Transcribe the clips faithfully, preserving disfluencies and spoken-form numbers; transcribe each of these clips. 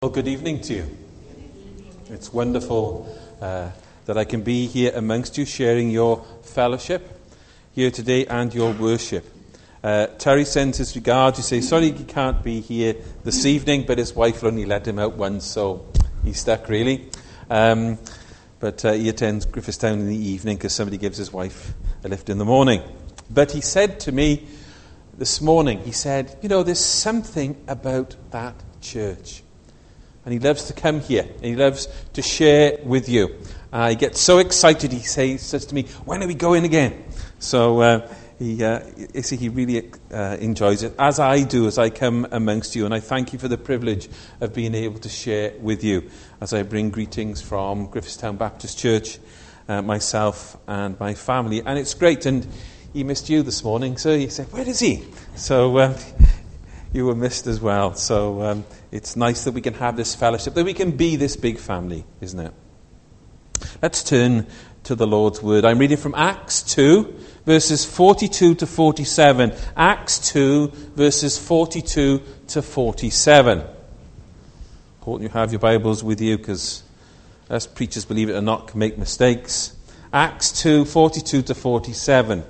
Well, good evening to you. It's wonderful uh, that I can be here amongst you, sharing your fellowship here today and your worship. Uh, Terry sends his regards. He says, sorry he can't be here this evening, but his wife only let him out once, so he's stuck really. Um, but uh, he attends Griffithstown in the evening because somebody gives his wife a lift in the morning. But he said to me this morning, he said, you know, there's something about that church. And he loves to come here. And he loves to share with you. Uh, he gets so excited. He says, says to me, when are we going again? So uh, he, uh, he really uh, enjoys it, as I do, as I come amongst you. And I thank you for the privilege of being able to share with you as I bring greetings from Griffithstown Baptist Church, uh, myself and my family. And it's great. And he missed you this morning. So he said, where is he? So uh, you were missed as well. So um, it's nice that we can have this fellowship, that we can be this big family, isn't it? Let's turn to the Lord's Word. I'm reading from Acts two, verses forty-two to forty-seven. Acts two, verses forty-two to forty-seven. Important you have your Bibles with you, because us preachers, believe it or not, can make mistakes. Acts two, forty-two to forty-seven.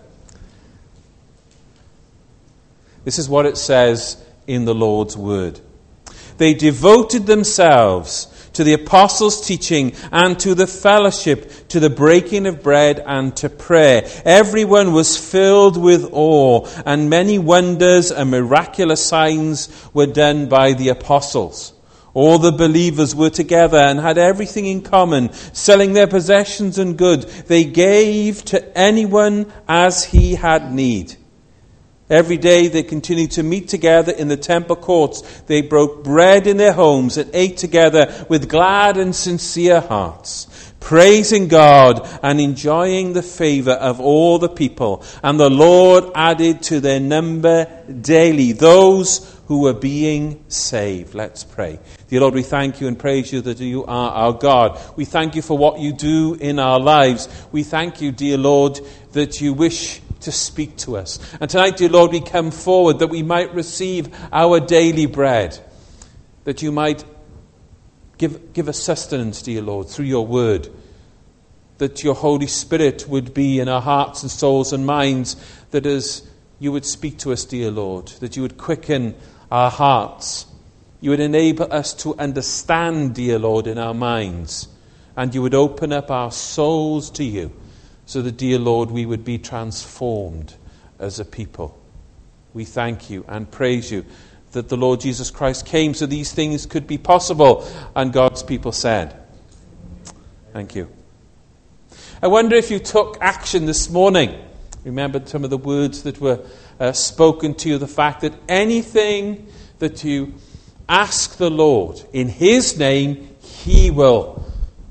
This is what it says in the Lord's Word. They devoted themselves to the apostles' teaching and to the fellowship, to the breaking of bread and to prayer. Everyone was filled with awe, and many wonders and miraculous signs were done by the apostles. All the believers were together and had everything in common, selling their possessions and goods. They gave to anyone as he had need. Every day they continued to meet together in the temple courts. They broke bread in their homes and ate together with glad and sincere hearts, praising God and enjoying the favor of all the people. And the Lord added to their number daily those who were being saved. Let's pray. Dear Lord, we thank you and praise you that you are our God. We thank you for what you do in our lives. We thank you, dear Lord, that you wish to speak to us. And tonight, dear Lord, we come forward that we might receive our daily bread, that you might give, give us sustenance, dear Lord, through your word, that your Holy Spirit would be in our hearts and souls and minds, that as you would speak to us, dear Lord, that you would quicken our hearts, you would enable us to understand, dear Lord, in our minds, and you would open up our souls to you, so that, dear Lord, we would be transformed as a people. We thank you and praise you that the Lord Jesus Christ came so these things could be possible. And God's people said, thank you. I wonder if you took action this morning. Remembered some of the words that were uh, spoken to you, the fact that anything that you ask the Lord in his name, he will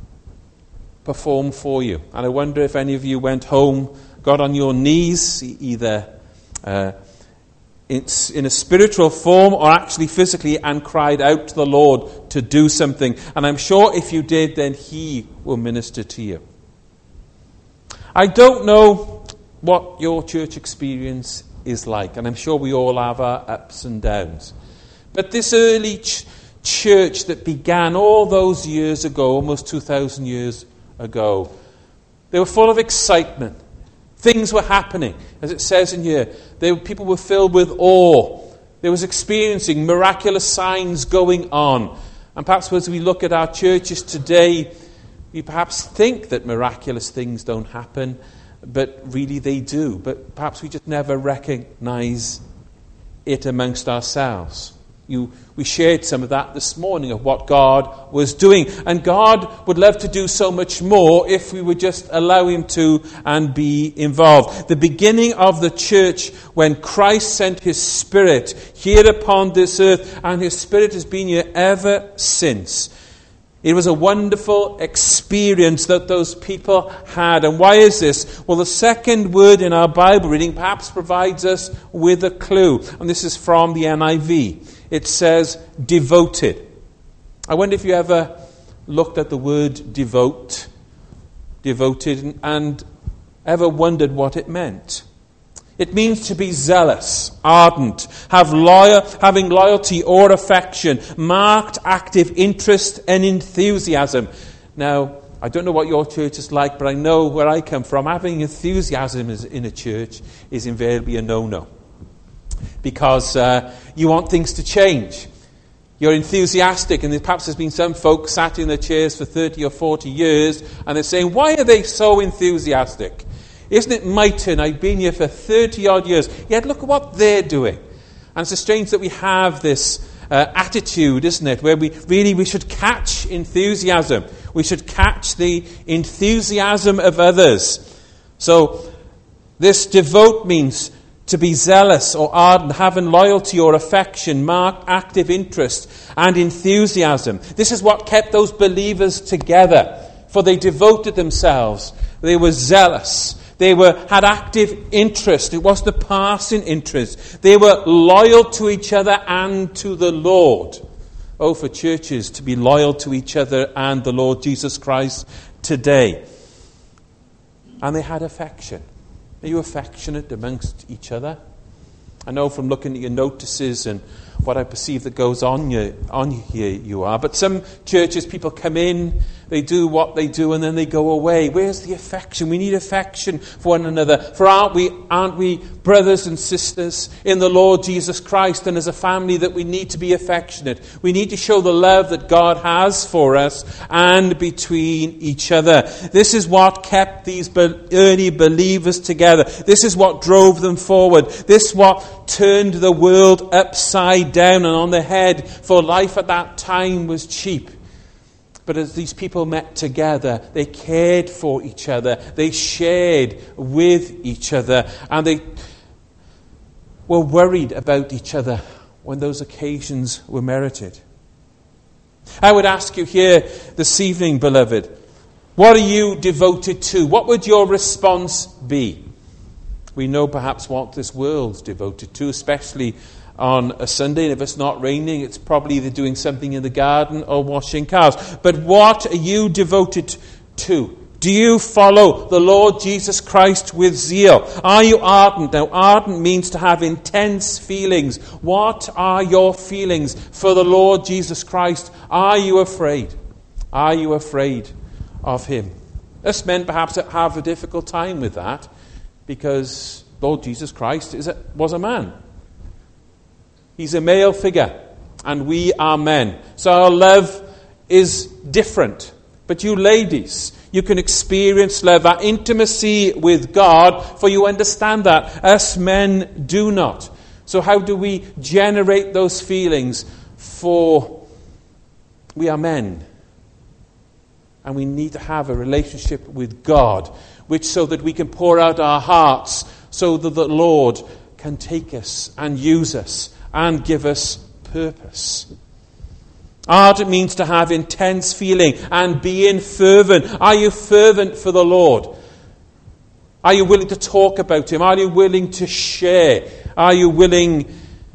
perform for you. And I wonder if any of you went home, got on your knees, either uh, in, in a spiritual form or actually physically, and cried out to the Lord to do something. And I'm sure if you did, then he will minister to you. I don't know what your church experience is like, and I'm sure we all have our ups and downs. But this early ch- church that began all those years ago, almost two thousand years ago, they were full of excitement. Things were happening, as it says in here. They, people were filled with awe. They was experiencing miraculous signs going on. And perhaps as we look at our churches today, we perhaps think that miraculous things don't happen, but really they do. But perhaps we just never recognize it amongst ourselves. You, we shared some of that this morning of what God was doing. And God would love to do so much more if we would just allow him to and be involved. The beginning of the church, when Christ sent his Spirit here upon this earth, and his Spirit has been here ever since. It was a wonderful experience that those people had. And why is this? Well, the second word in our Bible reading perhaps provides us with a clue. And this is from the N I V. It says devoted. I wonder if you ever looked at the word devote, devoted, and ever wondered what it meant. It means to be zealous, ardent, have loyal, having loyalty or affection, marked active interest and enthusiasm. Now, I don't know what your church is like, but I know where I come from, having enthusiasm in a church is invariably a no-no. Because uh, you want things to change. You're enthusiastic, and perhaps there's been some folks sat in their chairs for thirty or forty years, and they're saying, why are they so enthusiastic? Isn't it mighty? I've been here for thirty-odd years. Yet look at what they're doing. And it's strange that we have this uh, attitude, isn't it, where we really we should catch enthusiasm. We should catch the enthusiasm of others. So this devote means to be zealous or ardent, having loyalty or affection, marked active interest and enthusiasm. This is what kept those believers together, for they devoted themselves. They were zealous. They were had active interest. It wasn't a passing interest. They were loyal to each other and to the Lord. Oh, for churches to be loyal to each other and the Lord Jesus Christ today. And they had affection. Are you affectionate amongst each other? I know from looking at your notices and what I perceive that goes on, you, on here you are. But some churches, people come in, they do what they do, and then they go away. Where's the affection? We need affection for one another. For aren't we, aren't we brothers and sisters in the Lord Jesus Christ? And as a family that we need to be affectionate. We need to show the love that God has for us and between each other. This is what kept these early believers together. This is what drove them forward. This is what turned the world upside down and on the head, for life at that time was cheap. But as these people met together, they cared for each other, they shared with each other, and they were worried about each other when those occasions were merited. I would ask you here this evening, beloved, what are you devoted to? What would your response be? We know perhaps what this world's devoted to, especially on a Sunday, and if it's not raining, it's probably either doing something in the garden or washing cars. But what are you devoted to? Do you follow the Lord Jesus Christ with zeal? Are you ardent? Now, ardent means to have intense feelings. What are your feelings for the Lord Jesus Christ? Are you afraid? Are you afraid of him? Us men perhaps have a difficult time with that, because Lord Jesus Christ is a, was a man. He's a male figure, and we are men. So our love is different. But you ladies, you can experience love, that intimacy with God, for you understand that. Us men do not. So how do we generate those feelings? For we are men. And we need to have a relationship with God, which so that we can pour out our hearts, so that the Lord can take us and use us and give us purpose. Ardent means to have intense feeling and being fervent. Are you fervent for the Lord? Are you willing to talk about him? Are you willing to share? Are you willing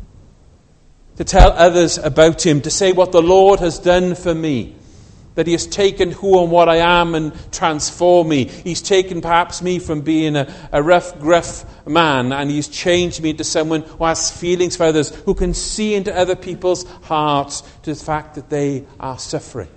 to tell others about him, to say what the Lord has done for me? That he has taken who and what I am and transformed me. He's taken perhaps me from being a, a rough, gruff man, and he's changed me into someone who has feelings for others, who can see into other people's hearts to the fact that they are suffering.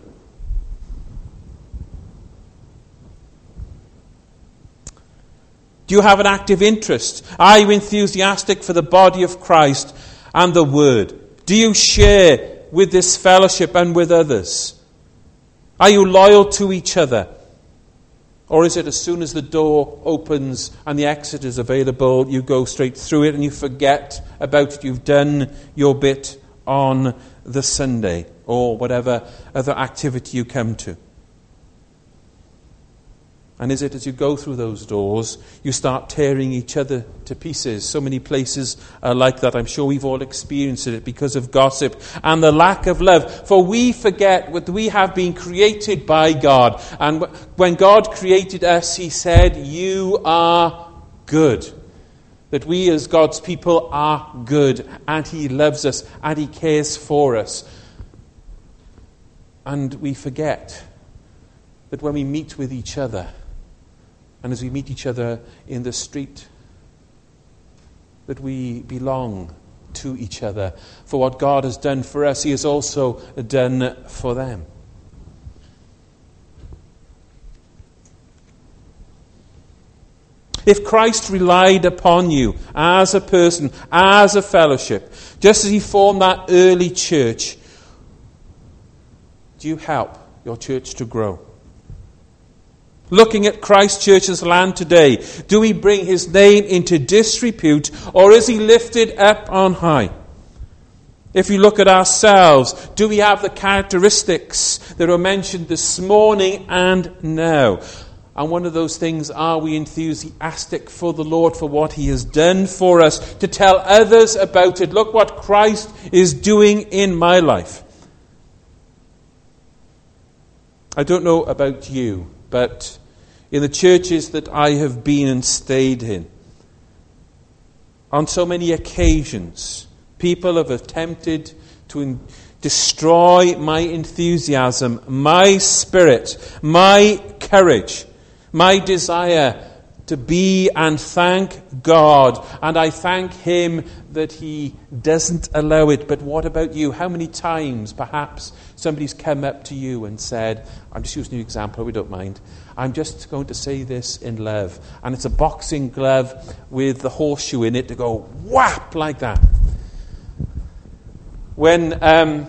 Do you have an active interest? Are you enthusiastic for the body of Christ and the Word? Do you share with this fellowship and with others? Are you loyal to each other? Or is it as soon as the door opens and the exit is available, you go straight through it and you forget about it? You've done your bit on the Sunday or whatever other activity you come to. And is it as you go through those doors, you start tearing each other to pieces? So many places are like that. I'm sure we've all experienced it because of gossip and the lack of love. For we forget that we have been created by God. And when God created us, he said, you are good. That we as God's people are good. And he loves us and he cares for us. And we forget that when we meet with each other, and as we meet each other in the street, that we belong to each other. For what God has done for us, he has also done for them. If Christ relied upon you as a person, as a fellowship, just as he formed that early church, do you help your church to grow? Looking at Christ Church's land today, do we bring his name into disrepute, or is he lifted up on high? If we look at ourselves, do we have the characteristics that were mentioned this morning and now? And one of those things, are we enthusiastic for the Lord, for what he has done for us, to tell others about it? Look what Christ is doing in my life. I don't know about you, but in the churches that I have been and stayed in, on so many occasions, people have attempted to in- destroy my enthusiasm, my spirit, my courage, my desire to be and thank God. And I thank him that he doesn't allow it. But what about you? How many times perhaps somebody's come up to you and said, I'm just using an example, we don't mind, I'm just going to say this in love. And it's a boxing glove with the horseshoe in it to go whap like that. When um,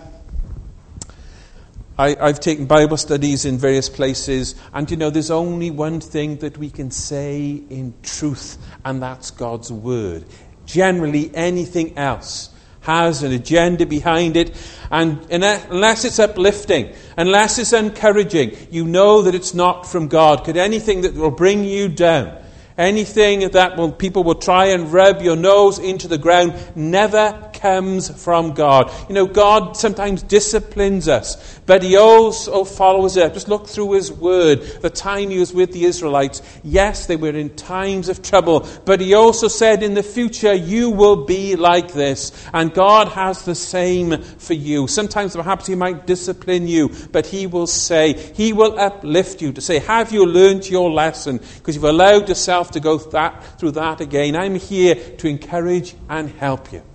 I, I've taken Bible studies in various places, and you know, there's only one thing that we can say in truth, and that's God's word. Generally, anything else has an agenda behind it, and unless it's uplifting, unless it's encouraging, you know that it's not from God. Could anything that will bring you down, anything that will, people will try and rub your nose into the ground, never comes from God. You know, God sometimes disciplines us, but he also follows it. Just look through his word. The time he was with the Israelites, yes, they were in times of trouble, but he also said in the future, you will be like this. And God has the same for you. Sometimes perhaps he might discipline you, but he will say, he will uplift you to say, have you learned your lesson? Because you've allowed yourself to go that, through that again. I'm here to encourage and help you.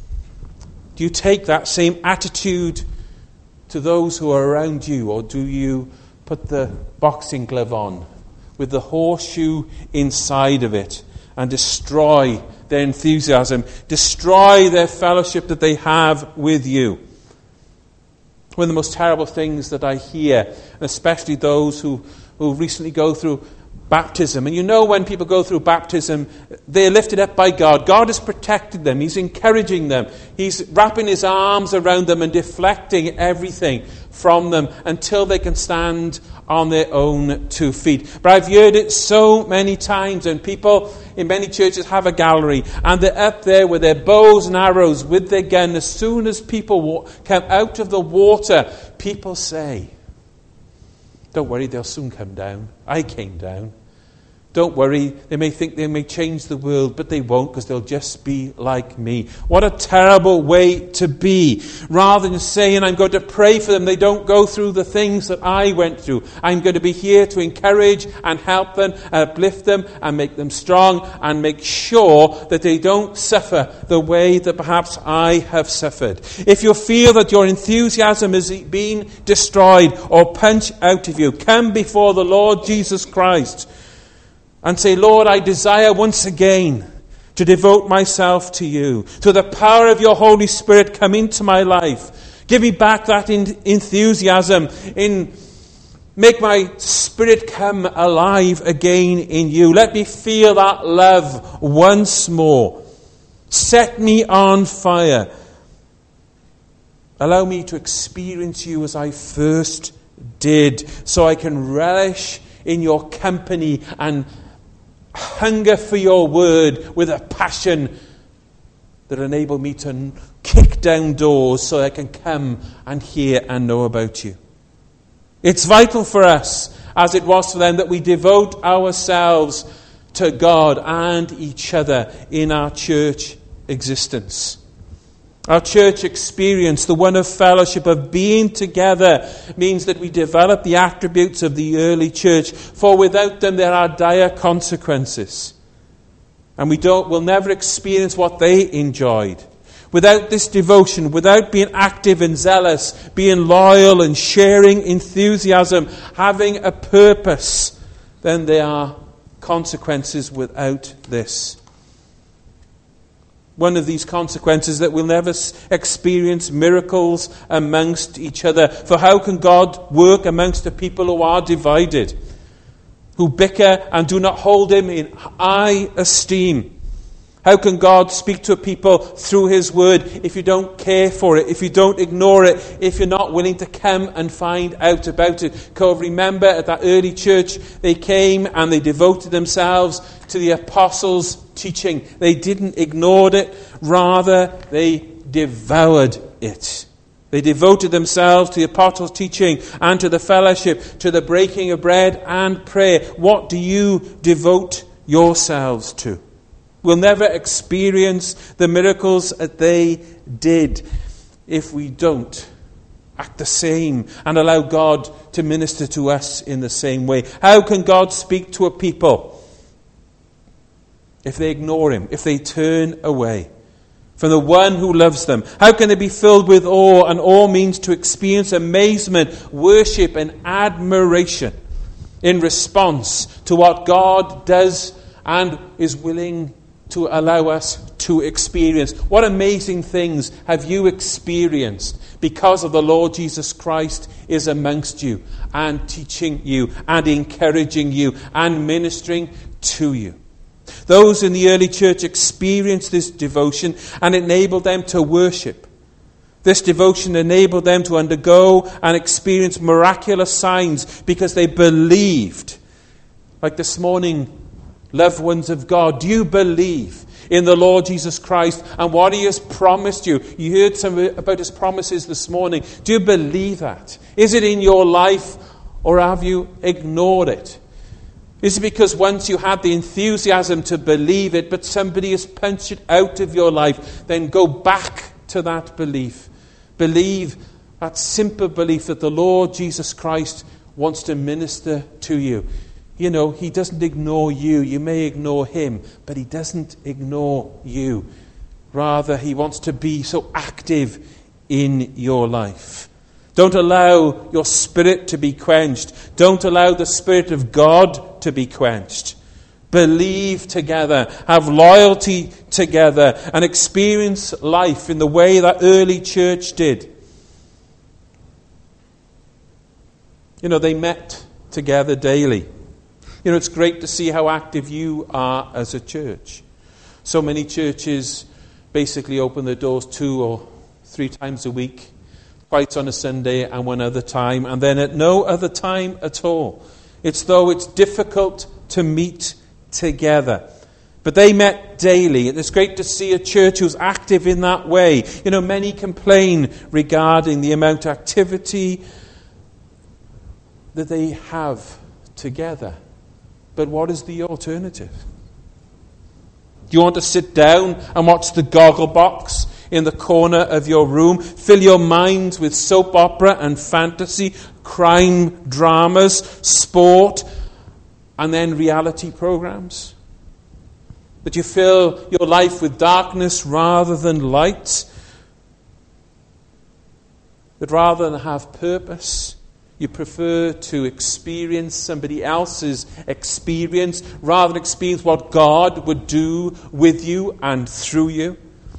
Do you take that same attitude to those who are around you, or do you put the boxing glove on with the horseshoe inside of it and destroy their enthusiasm, destroy their fellowship that they have with you? One of the most terrible things that I hear, especially those who, who recently go through baptism. And you know, when people go through baptism, they're lifted up by God. God has protected them. He's encouraging them. He's wrapping his arms around them and deflecting everything from them until they can stand on their own two feet. But I've heard it so many times, and people in many churches have a gallery, and they're up there with their bows and arrows, with their gun. As soon as people come out of the water, people say, don't worry, they'll soon come down. I came down. Don't worry, they may think they may change the world, but they won't, because they'll just be like me. What a terrible way to be. Rather than saying, I'm going to pray for them, they don't go through the things that I went through. I'm going to be here to encourage and help them, uplift them, and make them strong, and make sure that they don't suffer the way that perhaps I have suffered. If you feel that your enthusiasm is being destroyed or punched out of you, come before the Lord Jesus Christ and say, Lord, I desire once again to devote myself to you. Through the power of your Holy Spirit, come into my life. Give me back that in- enthusiasm. In, make my spirit come alive again in you. Let me feel that love once more. Set me on fire. Allow me to experience you as I first did, so I can relish in your company and hunger for your word with a passion that enable me to kick down doors so I can come and hear and know about you. It's vital for us, as it was for them, that we devote ourselves to God and each other in our church existence. Our church experience, the one of fellowship, of being together, means that we develop the attributes of the early church, for without them there are dire consequences. And we don't, we'll never experience what they enjoyed. Without this devotion, without being active and zealous, being loyal and sharing enthusiasm, having a purpose, then there are consequences without this. One of these consequences that we'll never experience miracles amongst each other. For how can God work amongst the people who are divided, who bicker and do not hold him in high esteem? How can God speak to a people through his word if you don't care for it, if you don't ignore it, if you're not willing to come and find out about it? Because remember, at that early church, they came and they devoted themselves to the apostles' teaching. They didn't ignore it, rather they devoured it. They devoted themselves to the apostles' teaching and to the fellowship, to the breaking of bread and prayer. What do you devote yourselves to? We'll never experience the miracles that they did if we don't act the same and allow God to minister to us in the same way. How can God speak to a people if they ignore him, if they turn away from the one who loves them? How can they be filled with awe? And awe means to experience amazement, worship and admiration in response to what God does and is willing to allow us to experience. What amazing things have you experienced because of the Lord Jesus Christ is amongst you and teaching you and encouraging you and ministering to you? Those in the early church experienced this devotion and enabled them to worship. This devotion enabled them to undergo and experience miraculous signs because they believed. Like this morning, loved ones of God, do you believe in the Lord Jesus Christ and what he has promised you? You heard some about his promises this morning. Do you believe that? Is it in your life, or have you ignored it? Is it because once you had the enthusiasm to believe it, but somebody has punched it out of your life? Then go back to that belief. Believe that simple belief that the Lord Jesus Christ wants to minister to you. You know, he doesn't ignore you. You may ignore him, but he doesn't ignore you. Rather, he wants to be so active in your life. Don't allow your spirit to be quenched. Don't allow the Spirit of God to be quenched. Believe together, have loyalty together, and experience life in the way that early church did. You know, they met together daily. You know, it's great to see how active you are as a church. So many churches basically open their doors two or three times a week, twice on a Sunday and one other time, and then at no other time at all. It's though it's difficult to meet together. But they met daily, and it's great to see a church who's active in that way. You know, many complain regarding the amount of activity that they have together. But what is the alternative? Do you want to sit down and watch the goggle box in the corner of your room? Fill your minds with soap opera and fantasy, crime dramas, sport, and then reality programs? That you fill your life with darkness rather than light? That rather than have purpose, you prefer to experience somebody else's experience rather than experience what God would do with you and through you?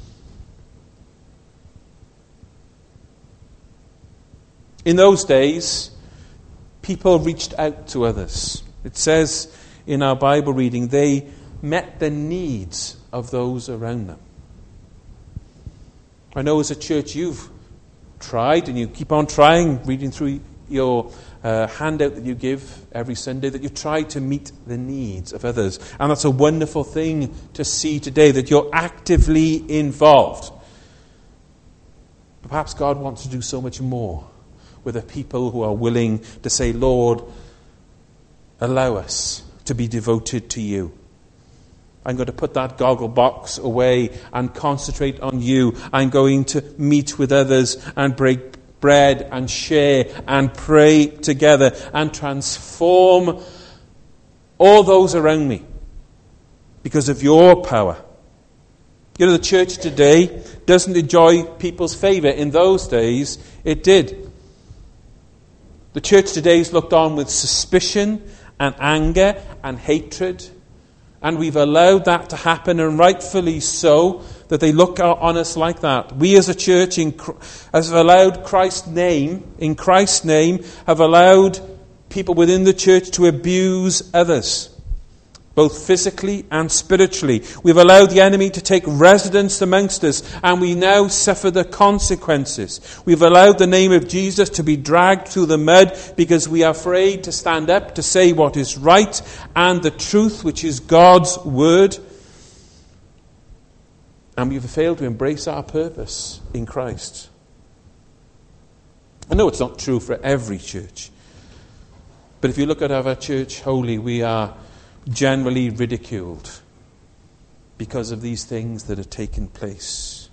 In those days, people reached out to others. It says in our Bible reading, they met the needs of those around them. I know as a church you've tried, and you keep on trying, reading through your uh, handout that you give every Sunday, that you try to meet the needs of others. And that's a wonderful thing to see today, that you're actively involved. Perhaps God wants to do so much more with a people who are willing to say, Lord, allow us to be devoted to you. I'm going to put that goggle box away and concentrate on you. I'm going to meet with others and break bread and share and pray together and transform all those around me. because of your power. You know, the church today doesn't enjoy people's favour. In those days, it did. The church today is looked on with suspicion and anger and hatred. And we've allowed that to happen, and rightfully so, that they look on us like that. We as a church in, have allowed Christ's name, in Christ's name, have allowed people within the church to abuse others, both physically and spiritually. We've allowed the enemy to take residence amongst us, and we now suffer the consequences. We've allowed the name of Jesus to be dragged through the mud because we are afraid to stand up to say what is right and the truth, which is God's word. And we've failed to embrace our purpose in Christ. I know it's not true for every church, but if you look at our church holy, we are generally ridiculed because of these things that have taken place.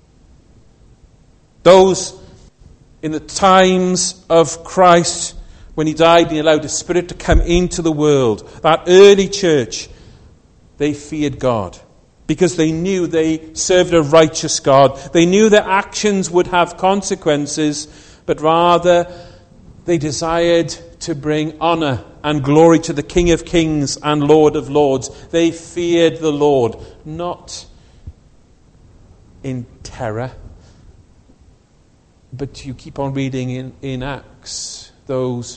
Those in the times of Christ, when he died and he allowed the Spirit to come into the world, that early church, they feared God because they knew they served a righteous God. They knew their actions would have consequences, but rather they desired to bring honour and glory to the King of Kings and Lord of Lords. They feared the Lord, not in terror. But you keep on reading in, in Acts, those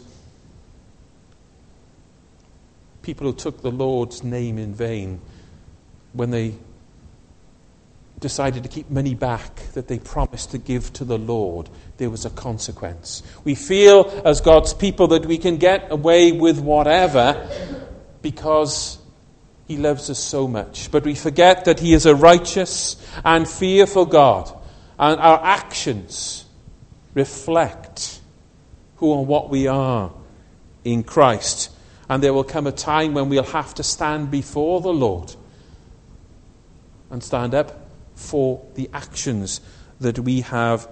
people who took the Lord's name in vain, when they decided to keep money back that they promised to give to the Lord, there was a consequence. We feel as God's people that we can get away with whatever because he loves us so much. But we forget that he is a righteous and fearful God, and our actions reflect who and what we are in Christ. And there will come a time when we'll have to stand before the Lord and stand up for the actions that we have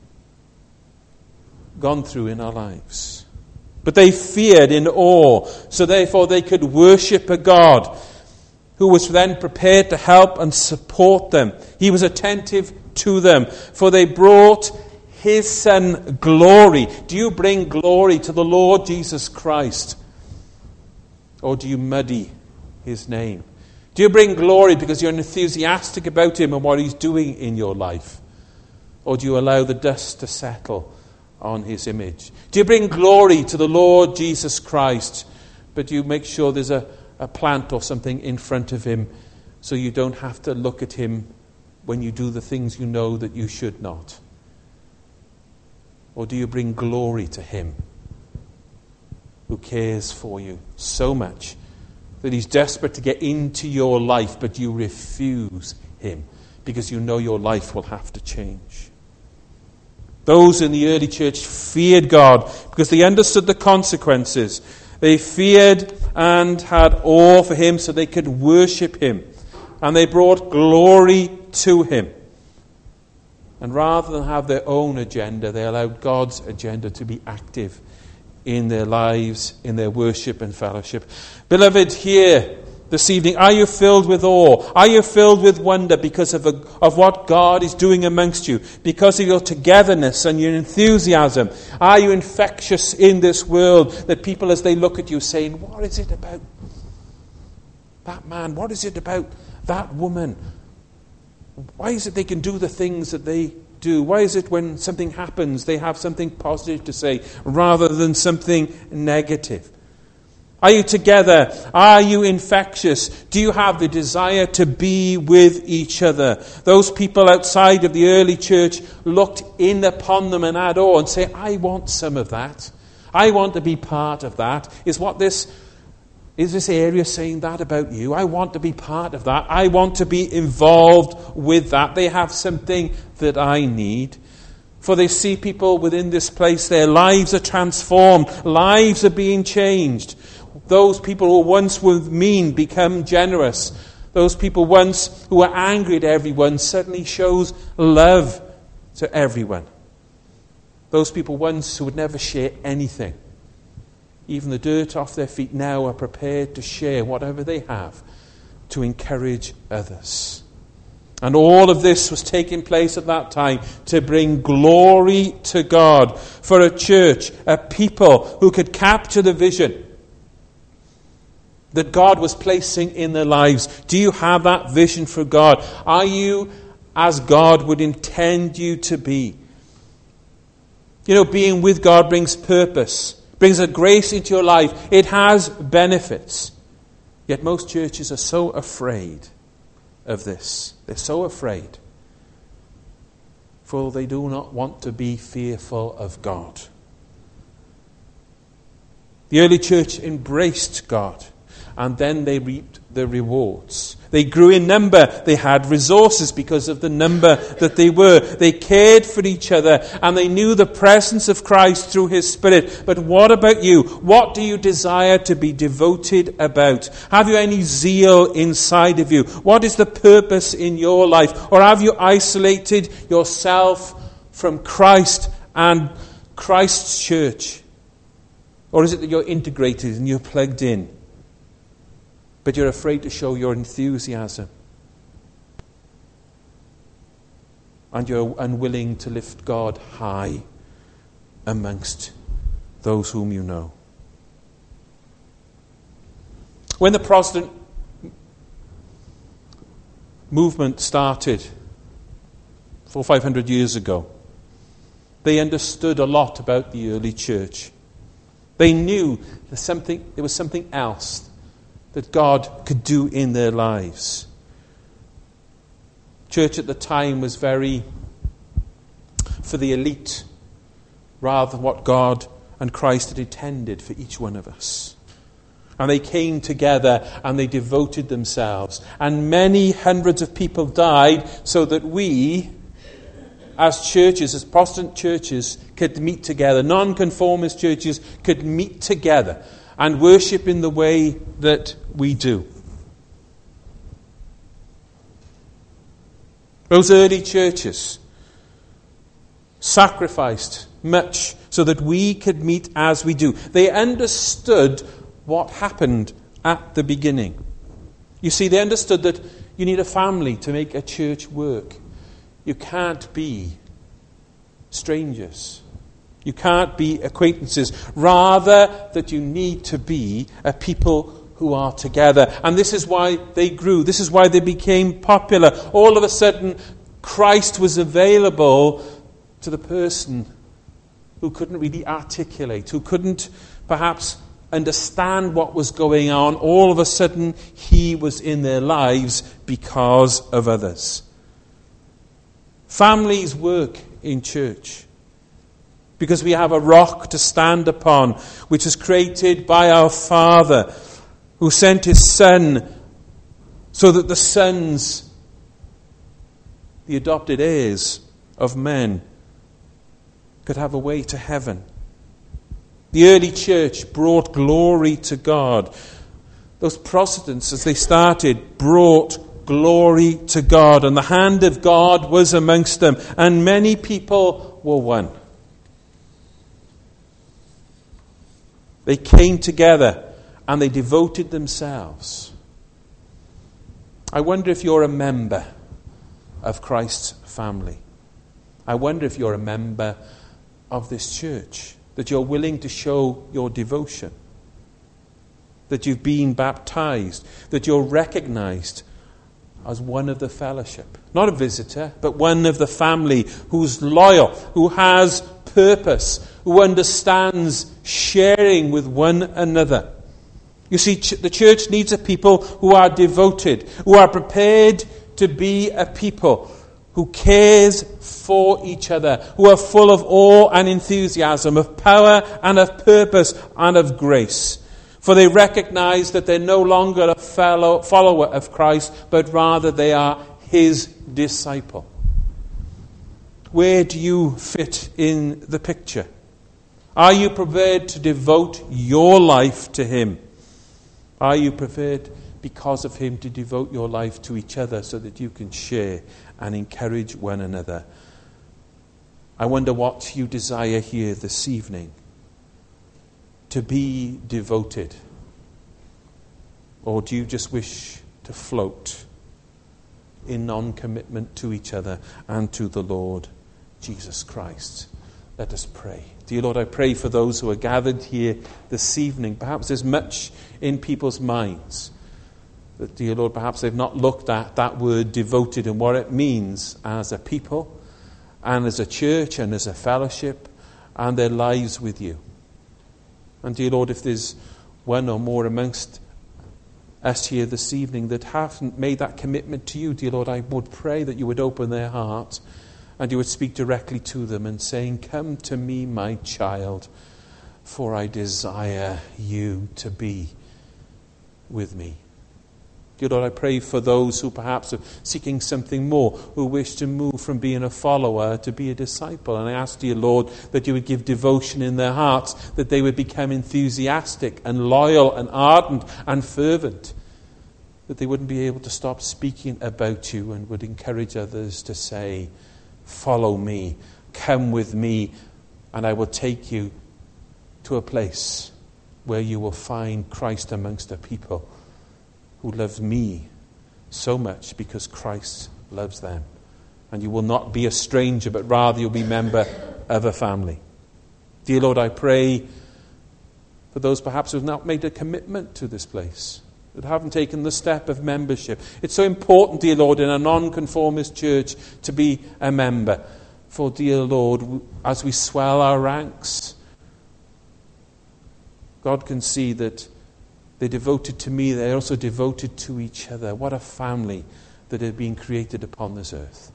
gone through in our lives. But they feared in awe, so therefore they could worship a God who was then prepared to help and support them. He was attentive to them, for they brought his Son glory. Do you bring glory to the Lord Jesus Christ? Or do you muddy his name? Do you bring glory because you're enthusiastic about him and what he's doing in your life? Or do you allow the dust to settle on his image? Do you bring glory to the Lord Jesus Christ, but do you make sure there's a, a plant or something in front of him so you don't have to look at him when you do the things you know that you should not? Or do you bring glory to him who cares for you so much that he's desperate to get into your life, but you refuse him because you know your life will have to change? Those in the early church feared God because they understood the consequences. They feared and had awe for him so they could worship him. And they brought glory to him. And rather than have their own agenda, they allowed God's agenda to be active in their lives, in their worship and fellowship. Beloved, here this evening, are you filled with awe? Are you filled with wonder because of, a, of what God is doing amongst you? Because of your togetherness and your enthusiasm? Are you infectious in this world that people, as they look at you, saying, what is it about that man? What is it about that woman? Why is it they can do the things that they do? Why is it when something happens, they have something positive to say rather than something negative? Are you together? Are you infectious? Do you have the desire to be with each other? Those people outside of the early church looked in upon them and had awe and say, I want some of that. I want to be part of that. Is what this Is this area saying that about you? I want to be part of that. I want to be involved with that. They have something that I need. For they see people within this place, their lives are transformed. Lives are being changed. Those people who once were mean become generous. Those people once who were angry at everyone suddenly shows love to everyone. Those people once who would never share anything, even the dirt off their feet, now are prepared to share whatever they have to encourage others. And all of this was taking place at that time to bring glory to God, for a church, a people who could capture the vision that God was placing in their lives. Do you have that vision for God? Are you as God would intend you to be? You know, being with God brings purpose, brings a grace into your life. It has benefits. Yet most churches are so afraid of this. They're so afraid. For they do not want to be fearful of God. The early church embraced God, and then they reaped the rewards. They grew in number. They had resources because of the number that they were. They cared for each other, and they knew the presence of Christ through His Spirit. But what about you? What do you desire to be devoted about? Have you any zeal inside of you? What is the purpose in your life? Or have you isolated yourself from Christ and Christ's church? Or is it that you're integrated and you're plugged in, but you're afraid to show your enthusiasm, and you're unwilling to lift God high amongst those whom you know? When the Protestant movement started four or five hundred years ago, they understood a lot about the early church. They knew there's something, there was something else that God could do in their lives. Church at the time was very for the elite, rather than what God and Christ had intended for each one of us. And they came together and they devoted themselves. And many hundreds of people died so that we, as churches, as Protestant churches, could meet together. Non-conformist churches could meet together and worship in the way that we do. Those early churches sacrificed much so that we could meet as we do. They understood what happened at the beginning. You see, they understood that you need a family to make a church work. You can't be strangers. You can't be acquaintances. Rather, that you need to be a people who are together. And this is why they grew. This is why they became popular. All of a sudden, Christ was available to the person who couldn't really articulate, who couldn't perhaps understand what was going on. All of a sudden, He was in their lives because of others. Families work in church because we have a rock to stand upon, which is created by our Father, who sent His Son so that the sons, the adopted heirs of men, could have a way to heaven. The early church brought glory to God. Those Protestants, as they started, brought glory to God, and the hand of God was amongst them, and many people were won. They came together and they devoted themselves. I wonder if you're a member of Christ's family. I wonder if you're a member of this church, that you're willing to show your devotion, that you've been baptized, that you're recognized as one of the fellowship. Not a visitor, but one of the family who's loyal, who has purpose, who understands sharing with one another. You see, ch- the church needs a people who are devoted, who are prepared to be a people who cares for each other, who are full of awe and enthusiasm, of power and of purpose and of grace. For they recognize that they're no longer a fellow follower of Christ, but rather they are His disciple. Where do you fit in the picture? Are you prepared to devote your life to Him? Are you prepared, because of Him, to devote your life to each other so that you can share and encourage one another? I wonder what you desire here this evening. To be devoted? Or do you just wish to to float in non-commitment to each other and to the Lord Jesus Christ. Let us pray. Dear Lord, I pray for those who are gathered here this evening. Perhaps there's much in people's minds that, dear Lord, perhaps they've not looked at that word devoted and what it means as a people and as a church and as a fellowship and their lives with you. And dear Lord, if there's one or more amongst us here this evening that haven't made that commitment to you, dear Lord, I would pray that you would open their heart and you would speak directly to them and saying, "Come to me, my child, for I desire you to be with me." Dear Lord, I pray for those who perhaps are seeking something more, who wish to move from being a follower to be a disciple. And I ask, dear Lord, that you would give devotion in their hearts, that they would become enthusiastic and loyal and ardent and fervent, that they wouldn't be able to stop speaking about you and would encourage others to say, "Follow me, come with me, and I will take you to a place where you will find Christ amongst a people who love me so much because Christ loves them." And you will not be a stranger, but rather you'll be a member of a family. Dear Lord, I pray for those perhaps who have not made a commitment to this place, that haven't taken the step of membership. It's so important, dear Lord, in a non-conformist church to be a member. For, dear Lord, as we swell our ranks, God can see that they're devoted to me. They're also devoted to each other. What a family that had been created upon this earth.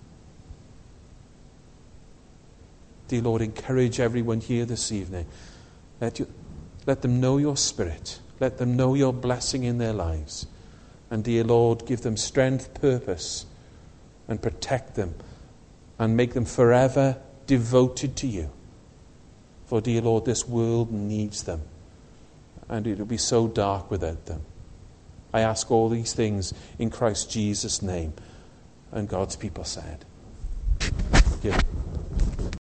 Dear Lord, encourage everyone here this evening. Let, you, let them know your Spirit. Let them know your blessing in their lives. And dear Lord, give them strength, purpose, and protect them. And make them forever devoted to you. For, dear Lord, this world needs them. And it will be so dark without them. I ask all these things in Christ Jesus' name. And God's people said, "Give."